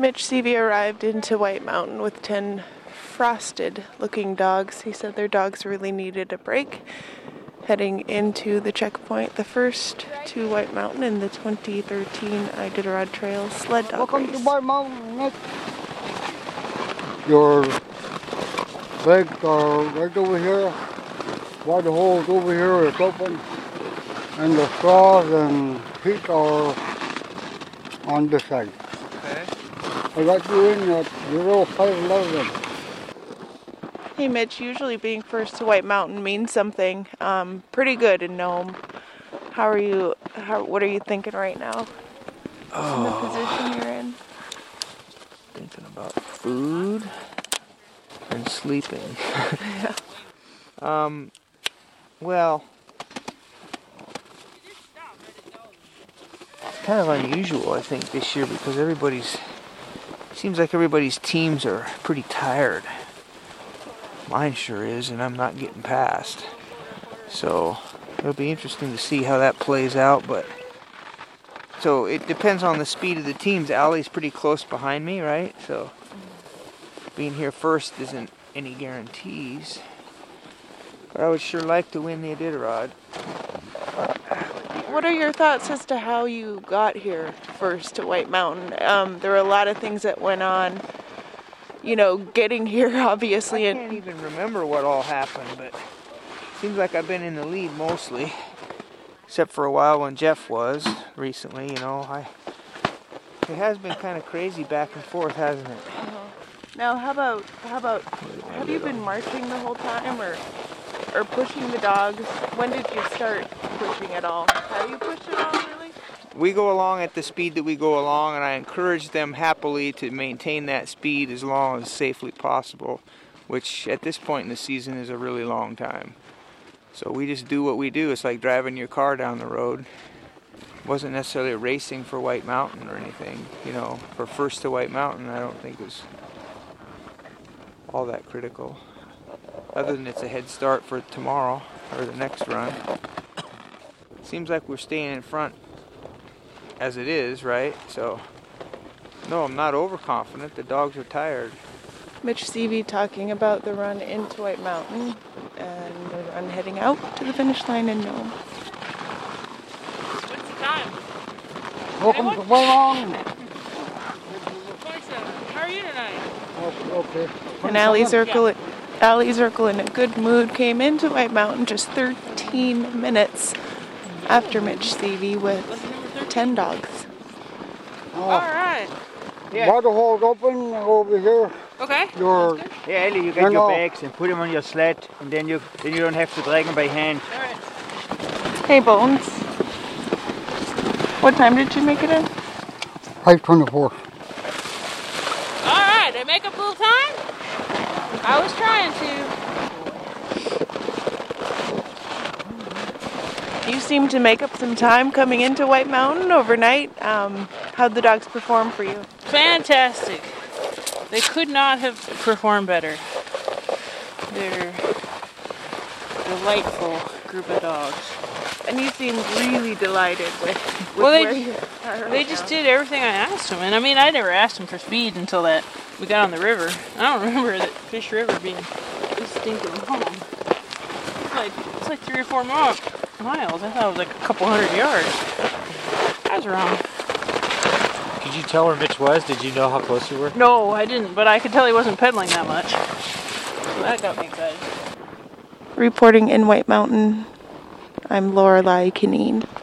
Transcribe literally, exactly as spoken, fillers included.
Mitch Seavey arrived into White Mountain with ten frosted-looking dogs. He said their dogs really needed a break heading into the checkpoint, the first to White Mountain in the twenty thirteen Iditarod Trail sled dog Welcome race. to White Mountain, Nick. Your legs are right over here. While the holes over here is open, and the straws and feet are on this side. Okay. I got you in at zero five eleven. Hey Mitch, usually being first to White Mountain means something um, pretty good in Nome. How are you, how, what are you thinking right now? Oh. In the position you're in? Thinking about food and sleeping. Yeah. Um, well, it's kind of unusual, I think, this year because everybody's, seems like everybody's teams are pretty tired. Mine sure is, and I'm not getting past. So it'll be interesting to see how that plays out, but so it depends on the speed of the teams. Allie's pretty close behind me, right? So being here first isn't any guarantees. But I would sure like to win the Iditarod. What are your thoughts as to how you got here first to White Mountain? Um, there were a lot of things that went on. You know, getting here, obviously. I can't even remember what all happened, but it seems like I've been in the lead mostly. Except for a while when Jeff was recently, you know. I It has been kind of crazy back and forth, hasn't it? Uh-huh. Now, how about, how about, have you been marching the whole time or, or pushing the dogs? When did you start pushing at all? Have you pushed at all, really? We go along at the speed that we go along, and I encourage them happily to maintain that speed as long as safely possible, which at this point in the season is a really long time. So we just do what we do. It's like driving your car down the road. It wasn't necessarily racing for White Mountain or anything. You know, for first to White Mountain, I don't think it was all that critical. Other than it's a head start for tomorrow or the next run. Seems like we're staying in front as it is, right? So, no, I'm not overconfident. The dogs are tired. Mitch Seavey talking about the run into White Mountain and the run heading out to the finish line in Nome. What's the time? Welcome to White Mountain. twenty-seven. How are you tonight? Okay, okay. And Allie Zirkle, Allie Zirkle in a good mood came into White Mountain just thirteen minutes after Mitch Seavey with ten dogs. Uh, All right. yeah. While the holes open over here, Okay. your Yeah, Ellie, you get Hang your on. bags and put them on your sled, and then you then you don't have to drag them by hand. All right. Hey Bones, what time did you make it in? five twenty-four. All right. Did I make up a little time? I was trying to. You seem to make up some time coming into White Mountain overnight. Um, how'd the dogs perform for you? Fantastic. They could not have performed better. They're a delightful group of dogs. And you seem really delighted with, with Well, they- where you are right They just now. did everything I asked them, and I mean, I never asked them for speed until that we got on the river. I don't remember that Fish River being this stinking long. It's like it's like three or four mi- miles. I thought it was like a couple hundred yards. I was wrong. Did you tell where Mitch was? Did you know how close you were? No, I didn't, but I could tell he wasn't pedaling that much. So that got me excited. Reporting in White Mountain, I'm Lorelei Kineen.